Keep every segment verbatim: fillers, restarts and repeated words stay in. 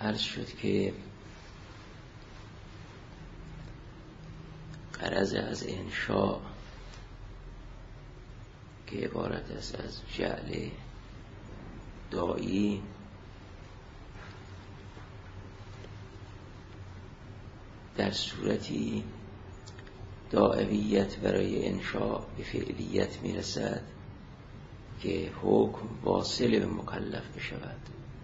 عرض شد که غرض از انشاء که عبارت است از جعل دائی در صورتی داعیت برای انشاء به فعلیت میرسد که حکم واصل به مکلف بشود.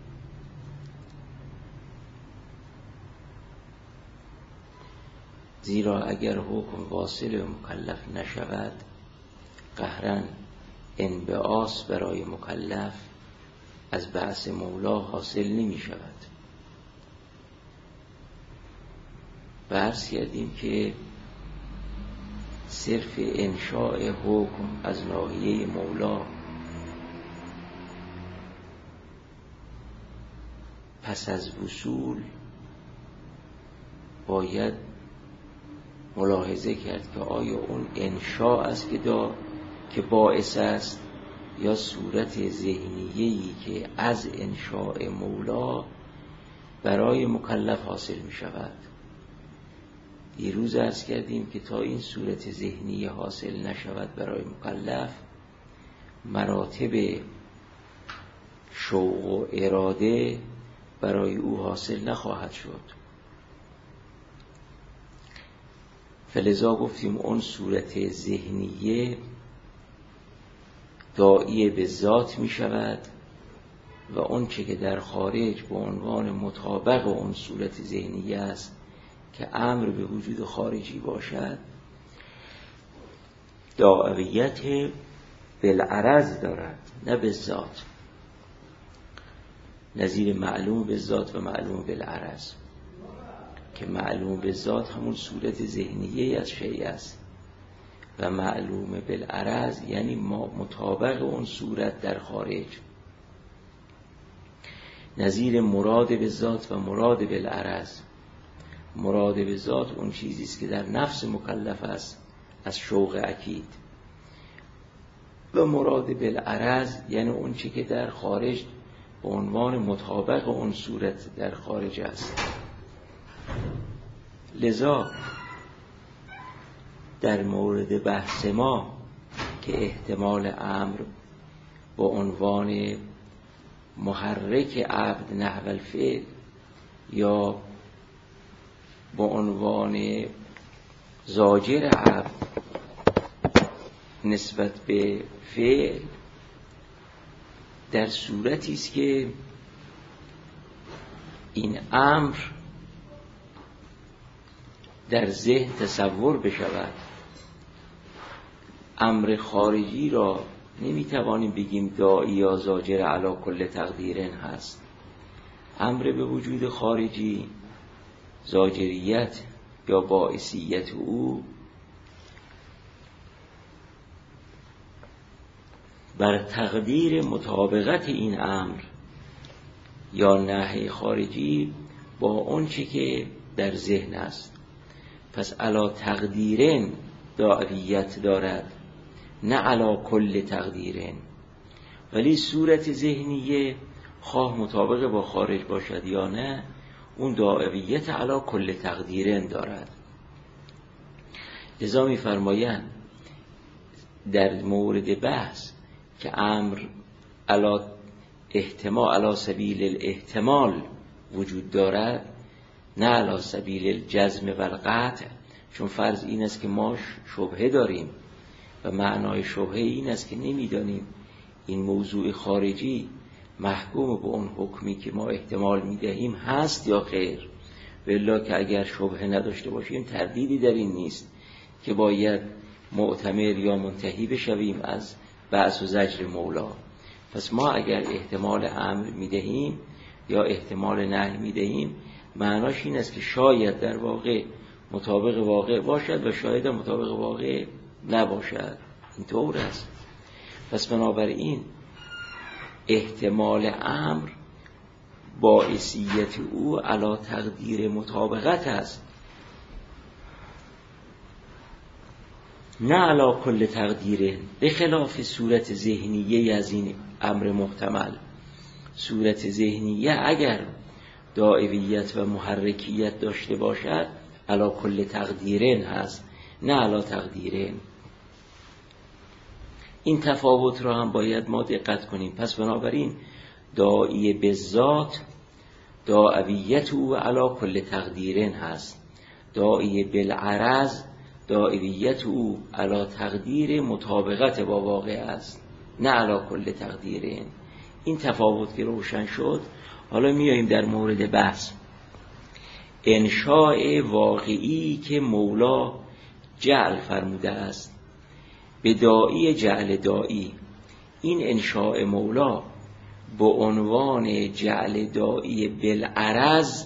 زیرا اگر حکم واصل به مکلف نشود قهرن انبعاث برای مکلف از بعث مولا حاصل نمی شود. و عرض کردیم که صرف انشاء حکم از ناحیه مولا پس از وصول باید ملاحظه کرد که آیا اون انشاء است که دا که باعث است یا صورت ذهنیه‌ای که از انشاء مولا برای مکلف حاصل می شود. دیروز عرض کردیم که تا این صورت ذهنی حاصل نشود برای مکلف مراتب شوق و اراده برای او حاصل نخواهد شد. فلذا گفتیم اون صورت ذهنیه داعی به ذات می شود و اون چه که در خارج به عنوان مطابق اون صورت ذهنیه است که امر به وجود خارجی باشد داعیت بالعرض دارد نه به ذات، نظیر معلوم به ذات و معلوم بالعرض که معلوم به ذات همون صورت ذهنیه از شیء است و معلوم بالعرض یعنی مطابق اون صورت در خارج. نظیر مراد به ذات و مراد بالعرض، مراد به ذات اون چیزی است که در نفس مکلف است از شوق اکید و مراد بالعرض یعنی اون چیزی که در خارج به عنوان مطابق اون صورت در خارج است. لذا در مورد بحث ما که احتمال امر به عنوان محرک عبد نحو الفعل یا به عنوان زاجر عبد نسبت به فعل در صورتی است که این امر در ذهن تصور بشود. امر خارجی را نمیتوانیم بگیم داعی یا زاجر علی کل تقدیرن هست. امر به وجود خارجی زاجریت یا باعثیت او بر تقدیر مطابقت این امر یا نهی خارجی با اون چی که در ذهن است. پس علا تقدیرن داعیت دارد نه علا کل تقدیرن، ولی صورت ذهنیه خواه مطابق با خارج باشد یا نه اون داعیت علا کل تقدیرن دارد. لذا می فرمایند در مورد بحث که امر علا احتمال علا سبیل الاحتمال وجود دارد نه علا سبیل الجزم و القطع، چون فرض این است که ما شبهه داریم و معنای شبهه این است که نمیدانیم این موضوع خارجی محکوم به اون حکمی که ما احتمال میدهیم هست یا خیر. والله که اگر شبهه نداشته باشیم تردیدی در این نیست که باید معتمر یا منتهی بشویم از بعث و زجر مولا. پس ما اگر احتمال امر میدهیم یا احتمال نهی میدهیم معناش این است که شاید در واقع مطابق واقع باشد و شاید مطابق واقع نباشد. این طور است. پس بنابراین احتمال امر باعثیت او علا تقدیر مطابقت است نه علا کل تقدیره، به خلاف صورت ذهنیه از این امر محتمل. صورت ذهنیه اگر دائویت و محرکیت داشته باشد علی کل تقدیرین هست، نه علی تقدیرین. این تفاوت را هم باید ما دقت کنیم. پس بنابراین داعی به ذات دائویت او علی کل تقدیرین هست، داعی بالعرض دائویت او علی تقدیر مطابقت با واقع است، نه علی کل تقدیرین. این تفاوت که روشن شد، حالا میاییم در مورد بحث. انشاء واقعی که مولا جعل فرموده است به داعی جعل داعی، این انشاء مولا به عنوان جعل داعی بالعرض،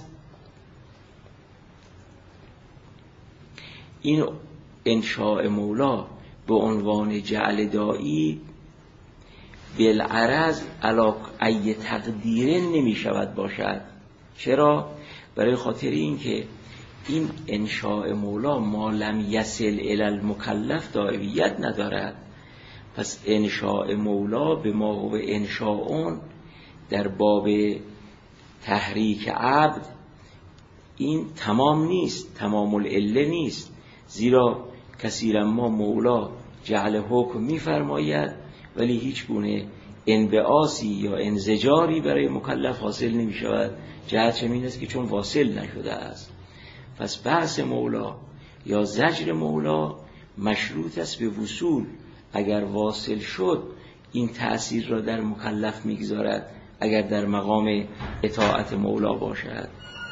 این انشاء مولا به عنوان جعل داعی بالعرض علی ای تقدیرین نمی شود باشد. چرا؟ برای خاطر این که این انشاء مولا ما لم یصل الی المکلف دائویت ندارد. پس انشاء مولا به ما هو انشاء در باب تحریک عبد این تمام نیست، تمام العله نیست، زیرا کثیرا ما مولا جعل حکم می‌فرماید ولی هیچ گونه انبعاثی یا انزجاری برای مکلف حاصل نمی شود. جهت چمین است که چون واصل نشده است. پس بحث مولا یا زجر مولا مشروط است به وصول. اگر واصل شد این تأثیر را در مکلف میگذارد، اگر در مقام اطاعت مولا باشد.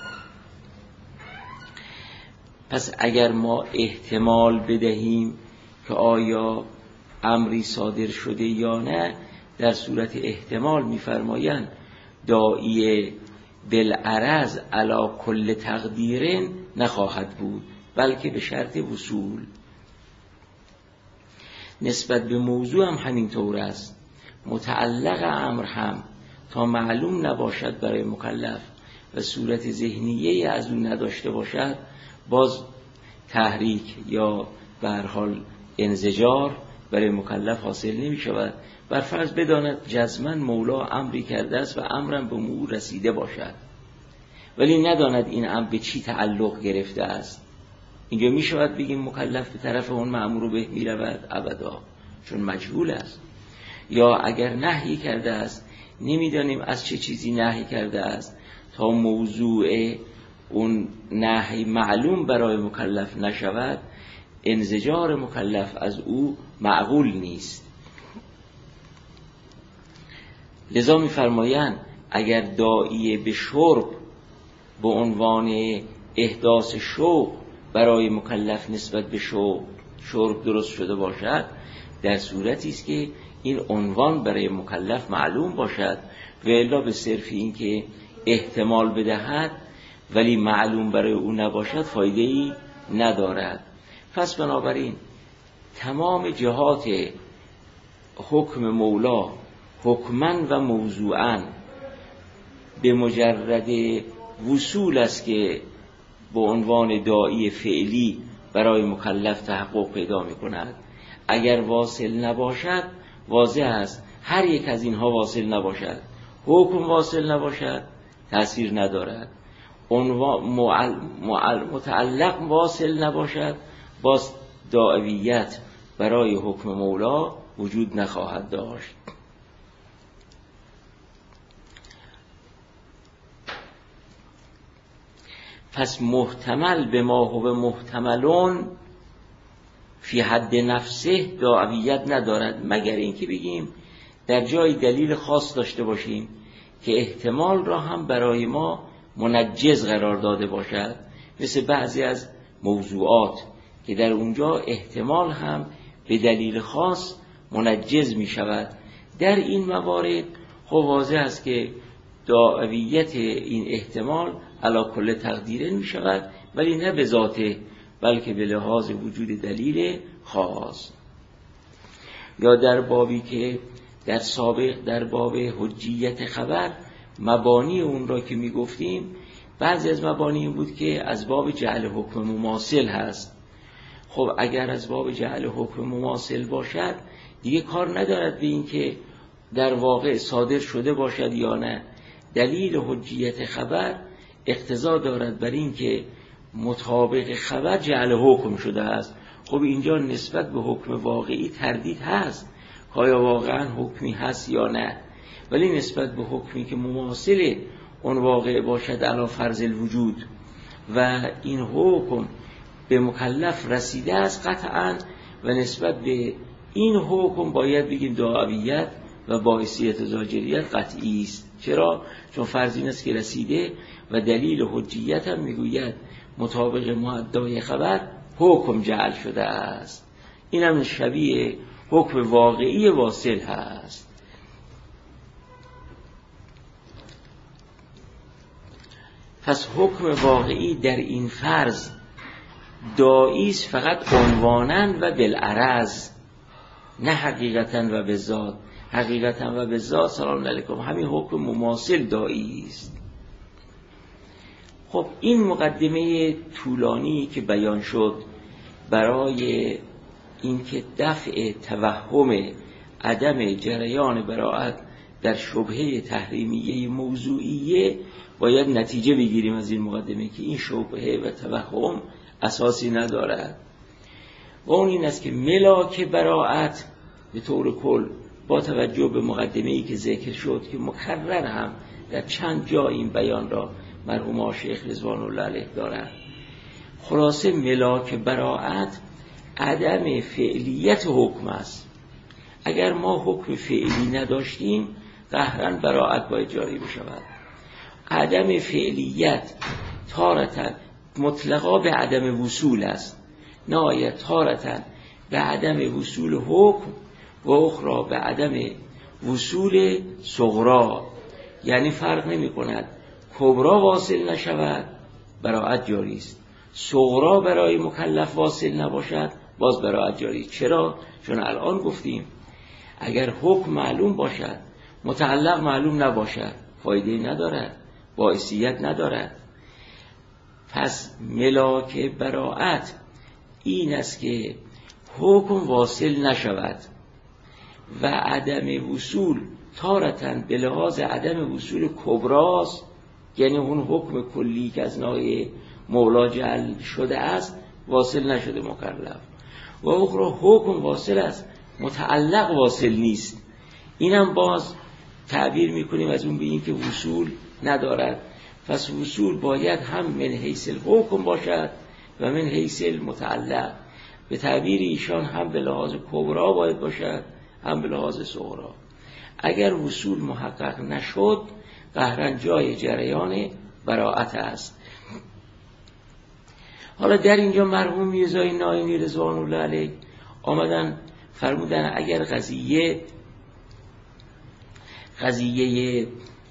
پس اگر ما احتمال بدهیم که آیا امری صادر شده یا نه، در صورت احتمال می‌فرمایند داعی بالعرض علی کل تقدیرین نخواهد بود، بلکه به شرط وصول. نسبت به موضوع هم همینطور است. متعلق امر هم تا معلوم نباشد برای مکلف و صورت ذهنیه از اون نداشته باشد، باز تحریک یا به هر حال انزجار برای مکلف حاصل نمی شود. بر فرض بداند جزماً مولا امری کرده است و امرم به مو رسیده باشد، ولی نداند این امر به چی تعلق گرفته است. اینجا می شود بگیم مکلف به طرف اون مأمور به می رود؟ ابدا، چون مجهول است. یا اگر نهی کرده است نمیدانیم از چه چیزی نهی کرده است، تا موضوع اون نهی معلوم برای مکلف نشود انزجار مکلف از او معقول نیست. لذا می فرمایند اگر داعی به شرب به عنوان احداث شوق برای مکلف نسبت به شوق شرب درست شده باشد، در صورتی است که این عنوان برای مکلف معلوم باشد، و الا به صرف این که احتمال بدهد ولی معلوم برای او نباشد فایده‌ای ندارد. پس بنابراین تمام جهات حکم مولا حکماً و موضوعاً به مجرد وصول است که به عنوان داعی فعلی برای مکلف تحقق پیدا می کند. اگر واصل نباشد واضح است هر یک از اینها واصل نباشد، حکم واصل نباشد تأثیر ندارد، عنوان متعلق واصل نباشد باز داعویت برای حکم مولا وجود نخواهد داشت. پس محتمل به ما هو محتملون فی حد نفسه داعویت ندارد، مگر اینکه بگیم در جای دلیل خاص داشته باشیم که احتمال را هم برای ما منجز قرار داده باشد، مثل بعضی از موضوعات که در اونجا احتمال هم به دلیل خاص منجز می شود. در این موارد خب واضح است که داعویت این احتمال علی کل تقدیرین می شود، ولی نه به ذاته بلکه به لحاظ وجود دلیل خاص. یا در بابی که در سابق در باب حجیت خبر مبانی اون را که می گفتیم، بعضی از مبانی این بود که از باب جعل حکم مماثل هست. خب اگر از باب جعل حکم مماثل باشد دیگه کار ندارد به این که در واقع صادر شده باشد یا نه. دلیل حجیت خبر اقتضا دارد بر این که مطابق خبر جعل حکم شده است. خب اینجا نسبت به حکم واقعی تردید هست که آیا واقعا حکمی هست یا نه، ولی نسبت به حکمی که مماثل اون واقع باشد علی فرض الوجود و این حکم به مکلف رسیده است قطعا، و نسبت به این حکم باید بگیم دعویت و باعثیت زاجریت قطعی است. چرا؟ چون فرض این است که رسیده و دلیل حجیت هم میگوید مطابق مؤدای خبر حکم جعل شده است. این هم شبیه حکم واقعی واصل هست. پس حکم واقعی در این فرض داعی است فقط عنوانا و بالعرض، نه حقیقتا و به ذات. حقیقتا و به ذات سلام علیکم همین حکم مماثل داعی است. خب این مقدمه طولانی که بیان شد برای اینکه دفع توهم عدم جریان براءت در شبهه تحریمیه موضوعیه، باید نتیجه بگیریم از این مقدمه که این شبهه و توهم اساسی ندارد و اون این است که ملاک براءت به طور کل با توجه به مقدمه‌ای که ذکر شد که مکرر هم در چند جا این بیان را مرحوم شیخ رضوان الله علیه دارند، خلاصه ملاک براءت عدم فعلیت حکم است. اگر ما حکم فعلی نداشتیم قهراً براءت باید جاری بشود. عدم فعلیت تارتاً مطلقا به عدم وصول است، نهایت تارتاً به عدم وصول حکم و اخرى به عدم وصول صغرا، یعنی فرق نمی کند کبرا واصل نشود براءت جاری است، صغرا برای مکلف واصل نباشد باز براءت جاری. چرا؟ چون الان گفتیم اگر حکم معلوم باشد متعلق معلوم نباشد فایده ندارد، باعثیت ندارد. پس ملاک براءت این است که حکم واصل نشود و عدم وصول تارتاً به لحاظ عدم وصول کبراست، یعنی اون حکم کلی که از ناحیه مولا جعل شده است واصل نشده مکلف، و اخرى حکم واصل است متعلق واصل نیست. اینم باز تعبیر میکنیم از اون به این که وصول ندارد. پس وصول باید هم من حیث الحکم باشد و من حیث المتعلق. به تعبیر ایشان هم به لحاظ کبرا باید باشد هم به لحاظ صغرا. اگر وصول محقق نشد قهراً جای جریان براءت است. حالا در اینجا مرحوم میرزای ناینی رضوان الله علیه آمدن فرمودن اگر قضیه قضیه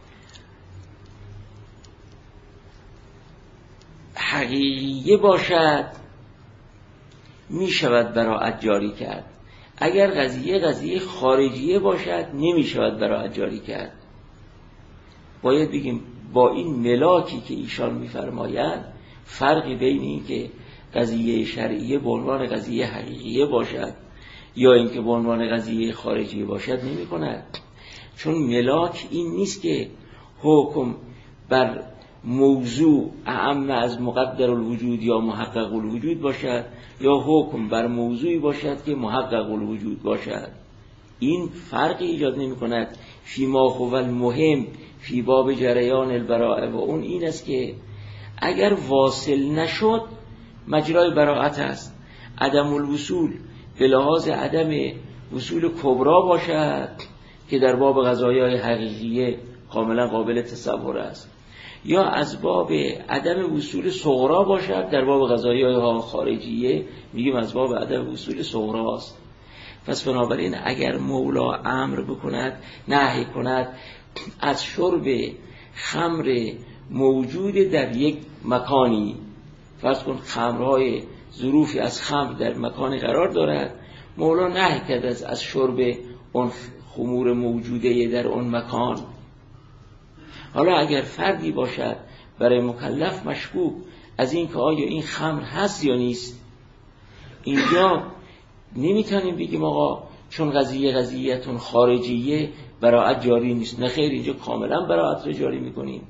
حقیقیه باشد می شود براءت جاری کرد، اگر قضیه قضیه خارجیه باشد نمی شود براءت جاری کرد. باید بگیم با این ملاکی که ایشان می‌فرمایند فرقی بین این که قضیه شرعیه به عنوان قضیه حقیقیه باشد یا اینکه به عنوان قضیه خارجیه باشد نمی کند. چون ملاک این نیست که حکم بر موضوع اعم از مقدر الوجود یا محقق الوجود باشد یا حکم بر موضوعی باشد که محقق الوجود باشد. این فرقی ایجاد نمی کند فی ما هو المهم فی باب جریان البراءه، و اون این است که اگر واصل نشد مجرای براءت است. عدم الوصول به لحاظ عدم وصول کبرا باشد که در باب قضایای حقیقیه کاملا قابل تصور است، یا از باب عدم وصول صغرا باشد در باب قضایای خارجیه میگیم از باب عدم وصول صغرا است. پس بنابراین اگر مولا امر بکند نهی کند از شرب خمر موجود در یک مکانی، فرض کن خمرهای ظروفی از خمر در مکان قرار دارد، مولا نهی کرد از شرب اون خمور موجوده در اون مکان. حالا اگر فردی باشد برای مکلف مشکوک از این که آیا این خمر هست یا نیست، اینجا نمیتونیم بگیم آقا چون قضیه قضیهتون خارجیه براءت جاری نیست. نه خیر، اینجا کاملا براءت رو جاری میکنیم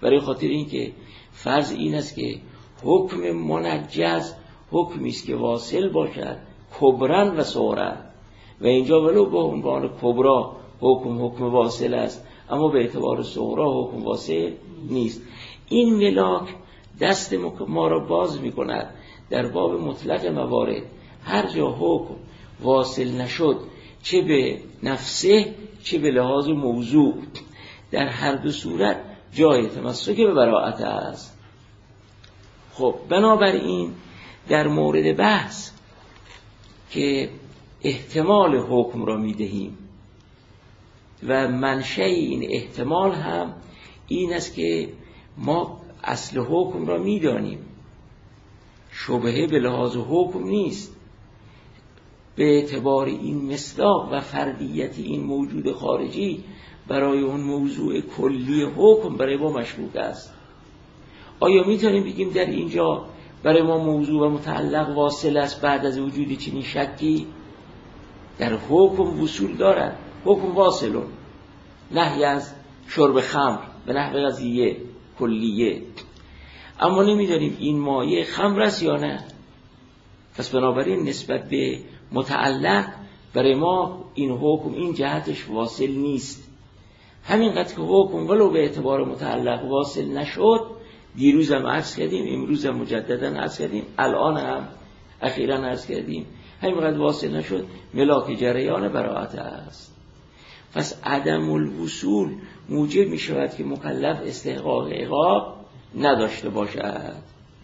برای خاطر اینکه فرض این است که حکم منجز حکمی است که واصل باشد کبرن و صغرن، و اینجا ولو با عنوان کبرا حکم حکم واصل است اما به اعتبار صغرا حکم واصل نیست. این ملاک دست ما را باز می کند در باب مطلق موارد هر جا حکم واصل نشد، چه به نفسه چه به لحاظ موضوع، در هر دو صورت جای تمسک به براءت است. خب بنابراین در مورد بحث که احتمال حکم را می دهیم و منشأ این احتمال هم این است که ما اصل حکم را می دانیم، شبهه به لحاظ حکم نیست، به اعتبار این مصداق و فردیت این موجود خارجی برای اون موضوع کلی حکم برای ما مشکوک است. آیا می توانیم بگیم در اینجا برای ما موضوع و متعلق واصل است بعد از وجود چنین شکی؟ در حکم وصول دارد، حکم واصلون، نهی از شرب خمر به نحو قضیه کلیه، اما نمیدانیم این مایه خمر است یا نه. پس بنابراین نسبت به متعلق برای ما این حکم این جهتش واصل نیست. همینقدر که حکم ولو به اعتبار متعلق واصل نشد، دیروز هم عرض کردیم، امروز هم مجددا عرض کردیم، الان هم اخیراً عرض کردیم، همینقدر واصل نشد ملاک جریان براءت است. پس عدم الوصول موجب می شود که مکلف استحقاق عقاب نداشته باشد.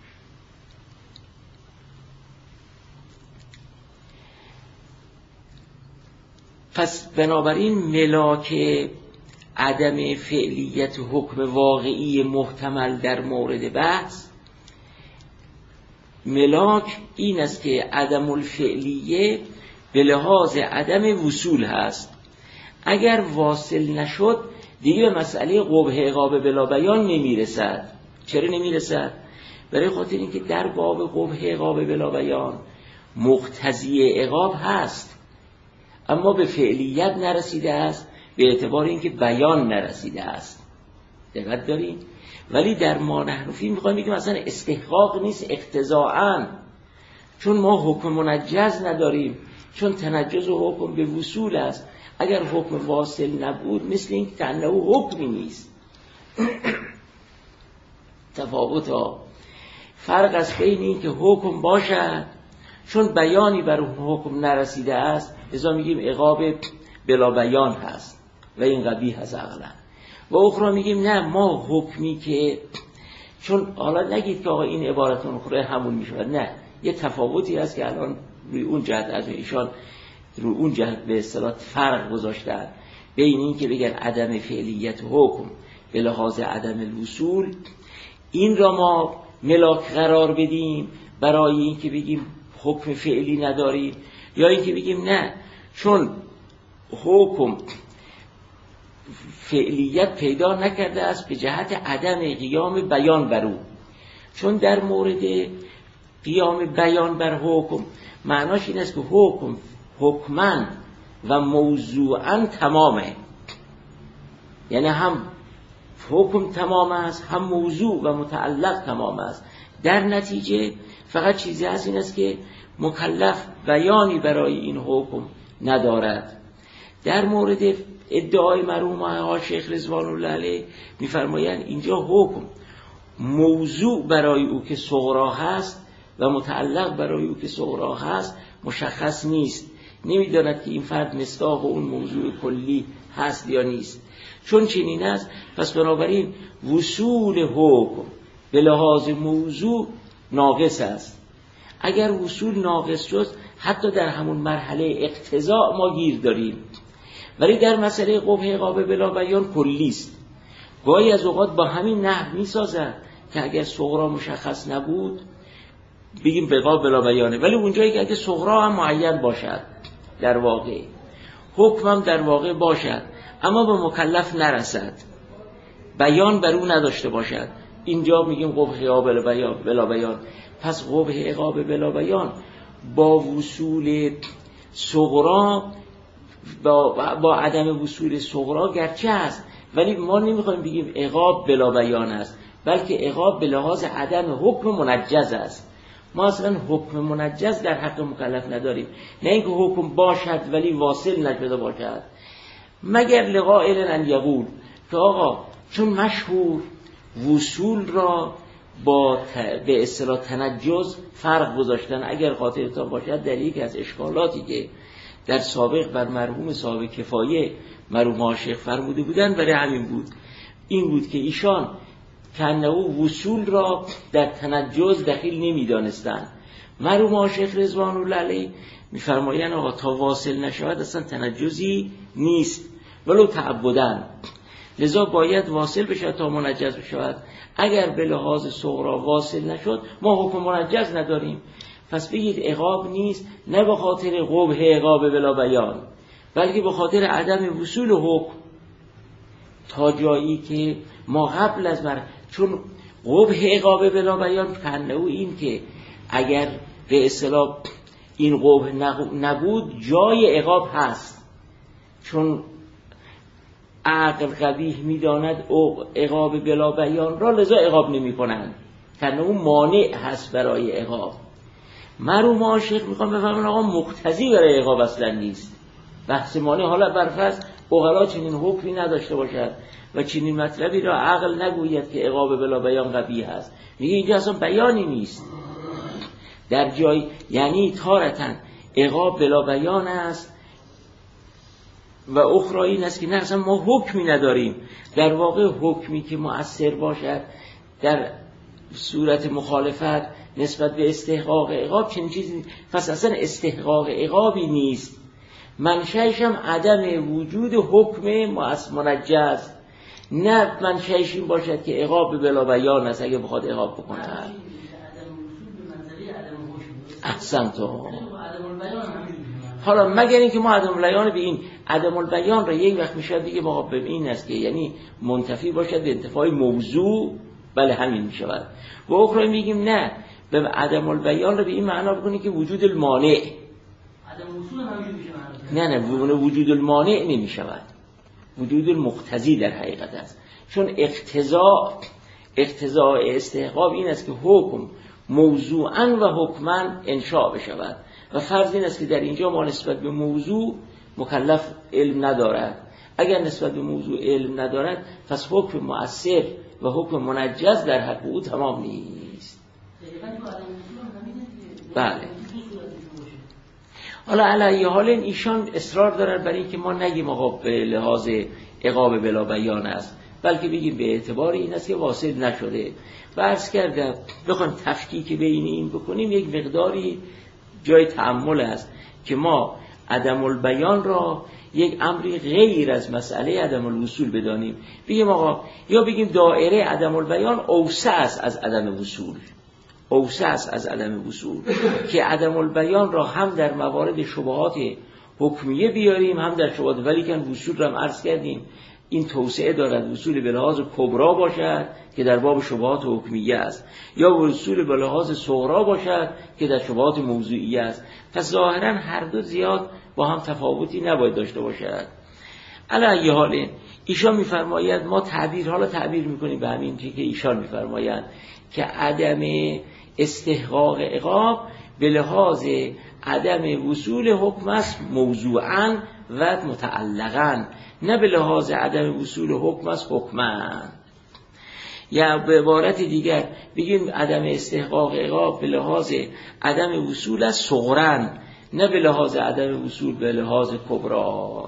پس بنابراین ملاک عدم فعلیت حکم واقعی محتمل در مورد بحث، ملاک این است که عدم الفعلیه به لحاظ عدم وصول هست. اگر واصل نشد دیگه به مسئله قبح عقاب بلا بیان نمیرسد. چرا نمیرسد؟ برای خاطر اینکه در باب قبح عقاب بلا بیان مقتضی عقاب هست اما به فعلیت نرسیده است، به اعتبار اینکه بیان نرسیده است. دقت دارین؟ ولی در ما نحن فی میخوایم بگیم مثلا استحقاق نیست اقتضاعاً، چون ما حکم منجز نداریم، چون تنجز و حکم به وصول است. اگر حکم واصل نبود مثل این که انه حکمی نیست. تفاوت ها فرق است بین این که حکم باشد چون بیانی بر اون حکم نرسیده است لذا میگیم عقاب بلا بیان هست و این قبیح هست عقلا، و اخرى میگیم نه ما حکمی که چون حالا نگید که آقا این عبارتون خوره همون میشود، نه یه تفاوتی هست که الان روی اون جهت از ایشان روی اون جهت به اصطلاح فرق گذاشتن بین این که بگن عدم فعلیت حکم به لحاظ عدم الوصول، این را ما ملاک قرار بدیم برای این که بگیم حکم فعلی نداریم، یا این که بگیم نه چون حکم فعلیت پیدا نکرده است به جهت عدم قیام بیان بر او، چون در مورد قیام بیان بر حکم معناش این است که حکم حکماً و موضوعاً تمامه، یعنی هم حکم تمام است هم موضوع و متعلق تمام است. در نتیجه فقط چیزی هست این است که مکلف بیانی برای این حکم ندارد. در مورد ادعای مرحوم آقای شیخ رضوان الله علیه می‌فرمایند اینجا حکم موضوع برای او که صغرا هست و متعلق برای او که صغرا هست مشخص نیست، نمیداند که این فرد مصداق اون موضوع کلی هست یا نیست. چون چنین است پس بنابراین وصول حکم به لحاظ موضوع ناقص است. اگر وصول ناقص شد حتی در همون مرحله اقتضاء ما گیر داریم، ولی در مسئله قبح عقاب بلا بیان کلی است. گاهی از اوقات با همین نحو میسازد که اگر صغرا مشخص نبود بگیم عقاب بلا بیانه، ولی اونجایی که اگر صغرا هم معین باشد در واقع حکم هم در واقع باشد اما به مکلف نرسد، بیان بر او نداشته باشد، اینجا میگیم قبح عقاب بلا بیان. پس قبح عقاب بلا بیان با وصول صغرا با, با عدم وصول صغرا گرچه هست ولی ما نمیخوایم بگیم عقاب بلا بیان است، بلکه عقاب به لحاظ عدم حکم منجز است. ما اصلا حکم منجز در حق مکلف نداریم، نه اینکه حکم باشد ولی واصل نشده باشد، مگر لقائل ان یقول که آقا چون مشهور وصول را با ت... به اصطلاح تنجز فرق گذاشتن. اگر خاطرتان باشد در یک از اشکالاتی که در سابق بر مرحوم صاحب کفایه مرحوم عاشق فرموده بودن برای همین بود، این بود که ایشان کنه وصول را در تنجز دخیل نمی دانستن. مرحوم عاشق رضوان الله علیه میفرمایند آقا تا واصل نشود اصلا تنجزی نیست ولو تعبدن، لذا باید واصل بشه تا منجز بشود. اگر به لحاظ صغرا واصل نشد ما حکم منجز نداریم. پس بگید عقاب نیست، نه به خاطر قبح عقاب بلا بیان، بلکه به خاطر عدم وصول حکم تا جایی که ما قبل از مر چون قبح عقاب بلا بیان کنه او این که اگر به اصطلاح این قبح نبود جای عقاب هست، چون عقل قبیح میداند عقاب بلا بیان را، لذا عقاب نمی کنند، کنه او مانع هست برای عقاب. مرحوم عاشق میخوام بفهمن آقا مقتضی برای عقاب اصلا نیست، بحث مانع حالا برفرض عقلا چنین حکمی نداشته باشد و چنین مطلبی را عقل نگوید که عقاب بلا بیان قبیح هست، میگه اینجا اصلا بیانی نیست در جای، یعنی تارتن عقاب بلا بیان است و اخرى این است که نه اصلا ما حکمی نداریم. در واقع حکمی که مؤثر باشد در صورت مخالفت نسبت به استحقاق عقاب چنین چیزی، پس اصلا استحقاق عقابی نیست، منشأش هم عدم وجود حکم منجز، نه منشأش این باشد که عقاب بلا بیان است اگه بخواد عقاب بکنه. احسن تو حالا مگر اینکه ما عدم البیان به این عدم البیان را یک وقت میشه دیگه ما به این است که یعنی منتفی باشد به انتفاع موضوع، بله همین میشود. و اخرى میگیم نه، به عدم البیان را به این معنا بکنی که وجود المانع، عدم وصول همین میشه معنی. نه نه وجود المانع نمیشود، وجود المقتضی در حقیقت است، چون اقتضا اقتضا استحقاق این است که حکم موضوعاً و حکماً انشاء بشود و فرض این است که در اینجا ما نسبت به موضوع مکلف علم ندارد. اگر نسبت به موضوع علم ندارد پس حکم مؤثر و حکم منجز در حق او تمام نیست. بله. حالا علیه حال ایشان اصرار دارن برای اینکه ما نگیم آقا به لحاظ عقاب بلا بیان است، بلکه بگیم به اعتبار این است که واصل نشده. و عرض کردم بخوایم تفکیک بین این بکنیم یک مقداری جای تأمل است که ما عدم البیان را یک امری غیر از مسئله عدم الوصول بدانیم. بگیم آقا یا بگیم دایره عدم البیان اوسع است از عدم وصول، اوسع است از عدم وصول که عدم البیان را هم در موارد شبهات حکمیه بیاریم هم در شبهات، ولی که وصول را هم عرض کردیم این توسعه دارد، وصول به لحاظ کبرا باشد که در باب شبهات حکمیه است، یا وصول به لحاظ صغرا باشد که در شبهات موضوعیه است. پس ظاهرا هر دو زیاد با هم تفاوتی نباید داشته باشد. علی حال ایشان میفرماید ما تعبیر حالا تعبیر میکنیم به همین چیزی که ایشان میفرمایند که عدم استحقاق عقاب به لحاظ عدم وصول حکم است موضوعاً و متعلقاً، نه به لحاظ عدم وصول حکم است حکماً. یا به عبارت دیگر بگیم عدم استحقاق عقاب به لحاظ عدم وصول است صغراً، نه به لحاظ عدم وصول به لحاظ کبرا.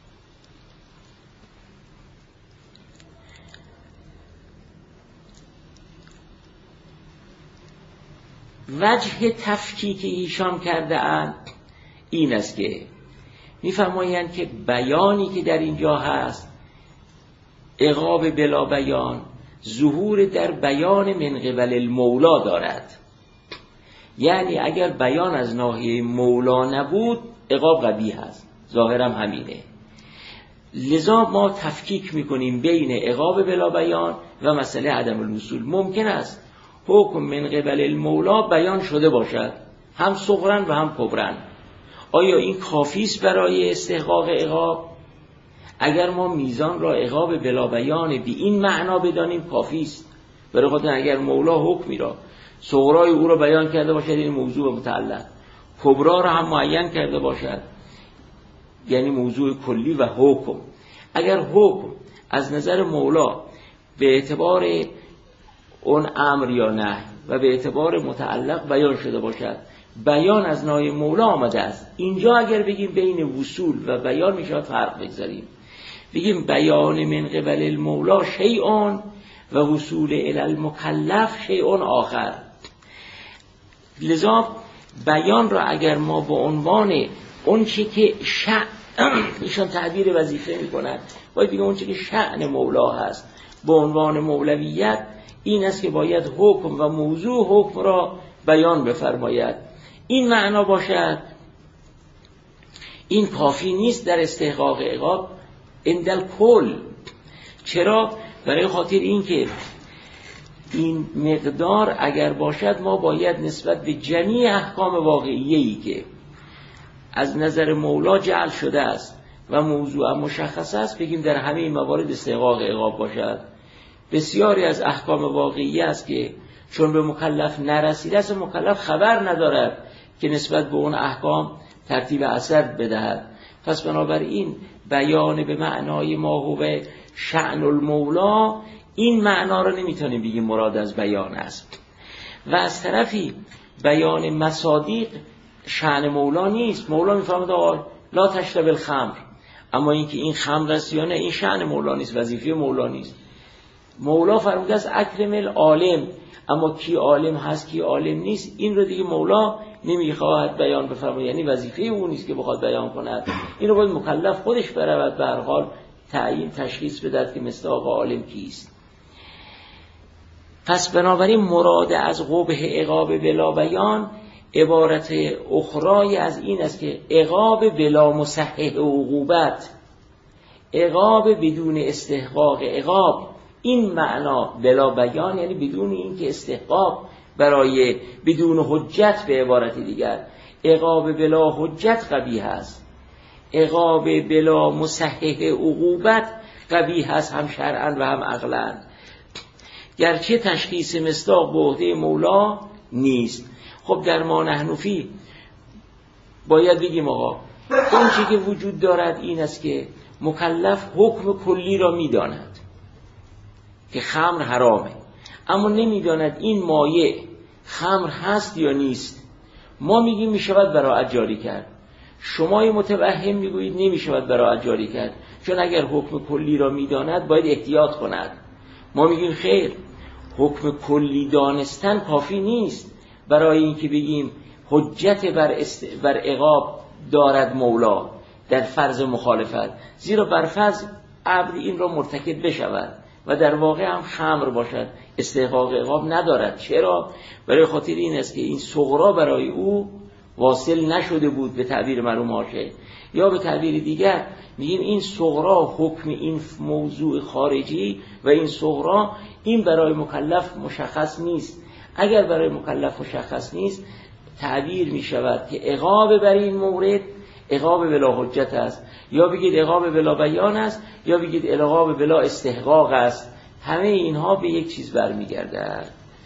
وجه تفکیک ایشان کرده اند این است که میفرمایند که بیانی که در اینجا هست عقاب بلا بیان ظهور در بیان من قبل المولا دارد، یعنی اگر بیان از ناحیه مولا نبود عقاب قبیح هست، ظاهرم همینه. لذا ما تفکیک میکنیم بین عقاب بلا بیان و مسئله عدم الوصول. ممکن است حکم من قبل المولا بیان شده باشد هم صغراً و هم کبراً، آیا این کافی است برای استحقاق عقاب؟ اگر ما میزان را عقاب بلا بیان بی این معنا بدانیم کافی است. برای خاطر اگر مولا حکمی را صغرای او را بیان کرده باشد این موضوع متعلق، کبرا را هم معین کرده باشد یعنی موضوع کلی و حکم، اگر حکم از نظر مولا به اعتبار اون امر یا نهی و به اعتبار متعلق بیان شده باشد، بیان از نای مولا آمده است، اینجا اگر بگیم بین وصول و بیان میشه فرق بگذاریم، بگیم بیان من قبل المولا شیء و وصول الی المکلف شیء آخر. لذا بیان را اگر ما با عنوان اون چی که شأن ایشان تعبیر وظیفه میکنند، باید بگیم اون چی که شأن مولا هست با عنوان مولویت این است که باید حکم و موضوع حکم را بیان بفرماید. این معنا باشد. این کافی نیست در استحقاق عقاب اندل کل. چرا؟ برای خاطر این که این مقدار اگر باشد ما باید نسبت به جمیع احکام واقعیه‌ای که از نظر مولا جعل شده است و موضوع مشخص است بگیم در همه این موارد استحقاق عقاب باشد. بسیاری از احکام واقعی است که چون به مکلف نرسیده است مکلف خبر ندارد که نسبت به اون احکام ترتیب اثر بدهد. پس بنابراین بیان به معنای ما هو شأن المولا این معنا را نمیتونیم بگیم مراد از بیان است. و از طرفی بیان مصادیق شأن مولا نیست. مولا میفهمد آقا لا تشرب الخمر، اما اینکه این خمر است یا نه این شأن مولا نیست، وظیفه مولا نیست. مولا فرموده است اکرم العالم، اما کی عالم هست کی عالم نیست این رو دیگه مولا نمیخواهد بیان بفرماید، یعنی وظیفه او نیست که بخواد بیان کند. این رو باید مکلف خودش برود به هر حال تعیین تشخیص بدهد که مصداق عالم کیست. پس بنابراین مراد از قبح عقاب بلا بیان عبارت اخرای از این است که عقاب بلا مصحح عقوبت، عقاب بدون استحقاق عقاب، این معنا بلا بیان یعنی بدون این که استحقاق برای بدون حجت، به عبارت دیگر عقاب بلا حجت قبیح است، عقاب بلا مصحح عقوبت قبیح است هم شرعاً و هم عقلاً، گرچه تشخیص مصداق به عهده مولا نیست. خب در ما نحن فی باید بگیم آقا اون چیزی که وجود دارد این است که مکلف حکم کلی را میداند که خمر حرامه، اما نمیداند این مایع خمر هست یا نیست. ما میگیم میشود براءت جاری کرد، شمای متوهم میگویید نمیشود براءت جاری کرد، چون اگر حکم کلی را میداند باید احتیاط کند. ما میگیم خیر، حکم کلی دانستن کافی نیست برای اینکه بگیم حجت بر, است... بر عقاب دارد مولا در فرض مخالفت، زیرا بر فرض عبد این را مرتکب بشود و در واقع هم خمر باشد استحقاق عقاب ندارد. چرا؟ برای خاطر این است که این صغرا برای او واصل نشده بود به تعبیر مرحوم حاشیه، یا به تعبیر دیگر میگیم این صغرا حکم این موضوع خارجی و این صغرا این برای مکلف مشخص نیست. اگر برای مکلف مشخص نیست تعبیر می شود که عقاب بر این مورد عقاب بلا حجت است، یا بگید عقاب بلا بیان است، یا بگید عقاب بلا استحقاق است. همه اینها به یک چیز برمیگردد.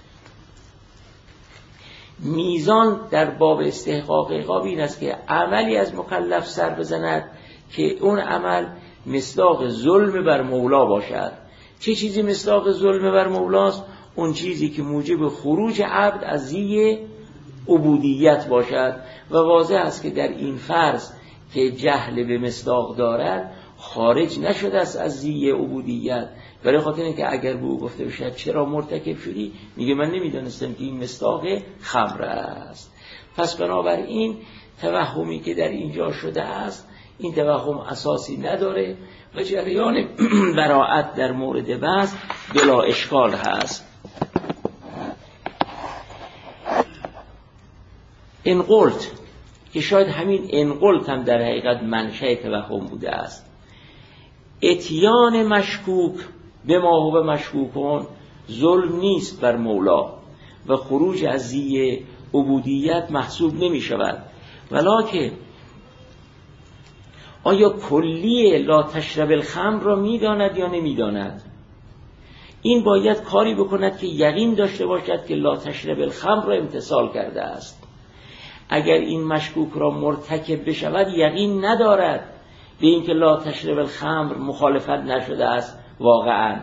میزان در باب استحقاق عقاب این است که عملی از مکلف سر بزند که اون عمل مصداق ظلم بر مولا باشد. چه چیزی مصداق ظلم بر مولاست؟ اون چیزی که موجب خروج عبد از زی عبودیت باشد و واضح است که در این فرض که جهل به مصداق دارد خارج نشده است از زی عبودیت. برای خاطر اینکه اگر به او گفته بشد چرا مرتکب شدی، میگه من نمیدانستم که این مصداق خمر است. پس بنابراین توهمی که در اینجا شده است این توهم اساسی نداره و جریان براءت در مورد بحث بلا اشکال هست. ان قلت که شاید همین ان قلت هم در حقیقت منشأ توهم بوده است، اتیان مشکوک به ما هو مشکوکون ظلم نیست بر مولا و خروج از زی عبودیت محسوب نمی شود، ولکن آیا کلی لا تشرب الخمر را میداند یا نمیداند؟ این باید کاری بکند که یقین داشته باشد که لا تشرب الخمر را امتثال کرده است. اگر این مشکوک را مرتکب بشود یقین ندارد به اینکه لا تشرب الخمر مخالفت نشده است واقعا.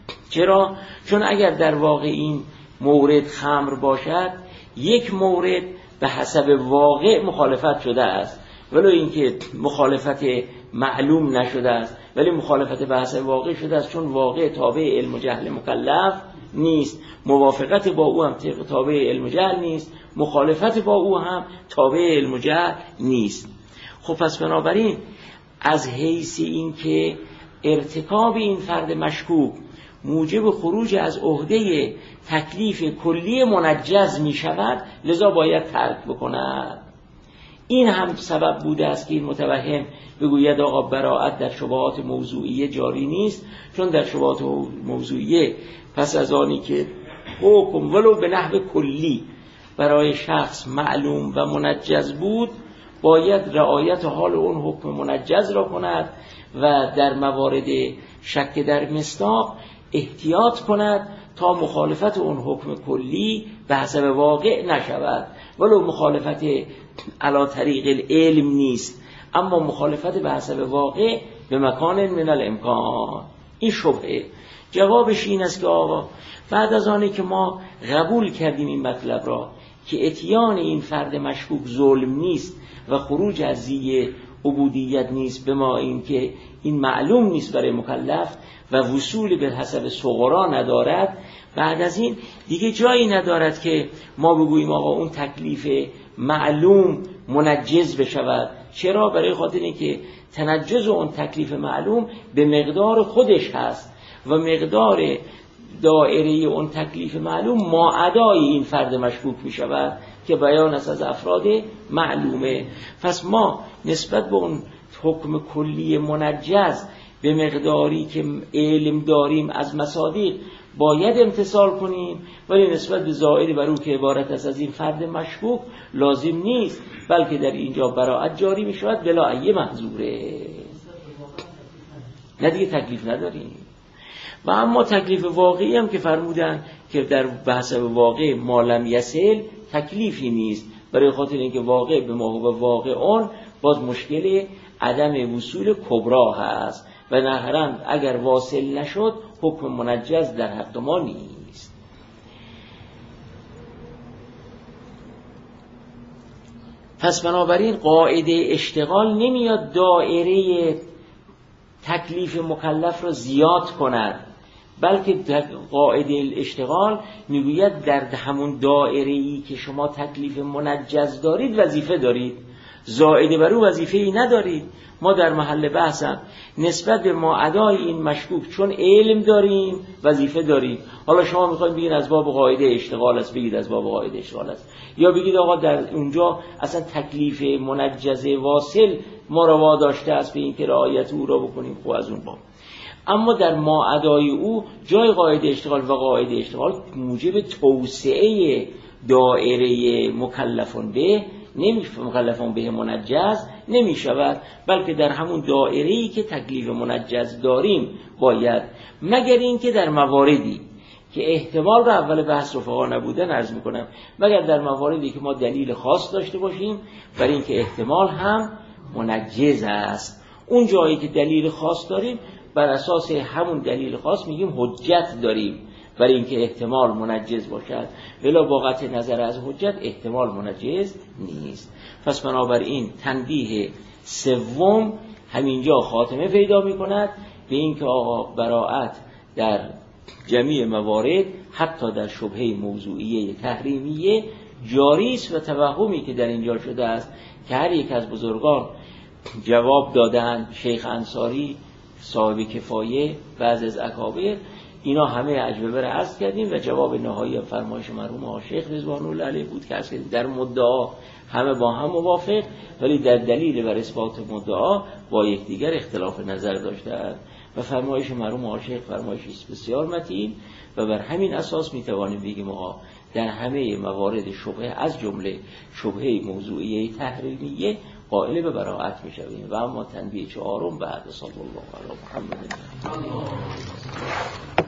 چرا؟ چون اگر در واقع این مورد خمر باشد، یک مورد به حسب واقع مخالفت شده است، ولو اینکه مخالفت معلوم نشده است ولی مخالفت به حسب واقع شده است، چون واقع تابع علم و جهل مکلف نیست، موافقت با او هم تابع علم و جهل نیست، مخالفت با او هم تابع علم و جهل نیست. خب پس بنابراین از حیث این که ارتکاب این فرد مشکوک موجب خروج از عهده تکلیف کلی منجز می شود، لذا باید ترک بکند. این هم سبب بوده است که این متوهم بگوید آقا براءت در شبهات موضوعیه جاری نیست، چون در شبهات موضوعیه پس از آنی که حکم ولو به نحو کلی برای شخص معلوم و منجز بود، باید رعایت حال اون حکم منجز را کند و در موارد شک در مصداق احتیاط کند تا مخالفت اون حکم کلی به حسب واقع نشود، ولو مخالفت علی طریق العلم نیست، اما مخالفت به حسب واقع به مکان من الامکان. این شبهه. جوابش این است که آقا بعد از آنی که ما قبول کردیم این مطلب را که اتیان این فرد مشکوک ظلم نیست و خروج از زی عبودیت نیست، به ما این که این معلوم نیست برای مکلف و وصول به حسب صغرا ندارد، بعد از این دیگه جایی ندارد که ما بگوییم آقا اون تکلیف معلوم منجز بشود. چرا؟ برای خاطر اینکه تنجز اون تکلیف معلوم به مقدار خودش هست و مقدار دائره اون تکلیف معلوم ماعدای این فرد مشکوک می شود که بیان است از افراد معلومه. پس ما نسبت به اون حکم کلی منجز به مقداری که علم داریم از مصادیق باید امتثال کنیم، ولی نسبت به زائد بر او که عبارت است از این فرد مشکوک لازم نیست، بلکه در اینجا براءت جاری می شود بلا ای محظوره. نه دیگه تکلیف نداریم. و اما تکلیف واقعی هم که فرمودن که در بحث واقع ما لم یصل تکلیفی نیست، برای خاطر اینکه واقع به ما هو واقع اون باز مشکل عدم وصول کبرا هست و نهرن اگر واصل نشد حکم منجز در حق ما نیست. پس بنابراین قاعده اشتغال نمیاد دائره تکلیف مکلف را زیاد کند، بلکه قاعده الاشتغال میگوید در همون دائره‌ای که شما تکلیف منجز دارید وظیفه دارید، زائد بر او وظیفه ای ندارید. ما در محل بحثم نسبت به ما ادای این مشکوک چون علم داریم وظیفه داریم. حالا شما میخواید بگید از باب قاعده اشتغال است، بگید از باب قاعده اشتغال است، یا بگید آقا در اونجا اصلا تکلیف منجز واصل ما را واداشته است به این که رعایت او را بکنیم. خب از اون باب. اما در ما ادای او جای قاعده اشتغال و قاعده اشتغال موجب توسعه دائره مکلفون به نمیشه، مکلفون به منجز نمی شود، بلکه در همون دائره‌ای که تکلیف منجز داریم باید، مگر این که در مواردی که احتمال را اول بحث رفقا نبودن عرض میکنم، مگر در مواردی که ما دلیل خاص داشته باشیم برای اینکه احتمال هم منجز است، اون جایی که دلیل خاص داریم بر اساس همون دلیل خاص میگیم حجت داریم برای اینکه احتمال منجز باشد، ولی با قطع نظر از حجت احتمال منجز نیست. پس بنابراین تنبیه سوم همینجا خاتمه پیدا میکند به اینکه آقا براءت در جمیع موارد حتی در شبهه موضوعیه تحریمیه جاری است و توهمی که در اینجا شده است که هر یک از بزرگان جواب دادن، شیخ انصاری، صاحب کفایه، بعض از اکابر، اینا همه اجوبه را عرض کردیم و جواب نهایی فرمایش مرحوم آقا شیخ رضوان الله علیه بود که عرض کردیم در مدعا همه با هم موافق، ولی در دلیل و اثبات مدعا با یکدیگر اختلاف نظر داشتند و فرمایش مرحوم آقای شیخ فرمایشی است بسیار متین و بر همین اساس میتوانیم بگیم آقا در همه موارد شبهه از جمله شبهه موضوعیه تحریمیه قائل به براءت میشویم. و اما تنبیه چهارم بعد صلی الله علی محمد.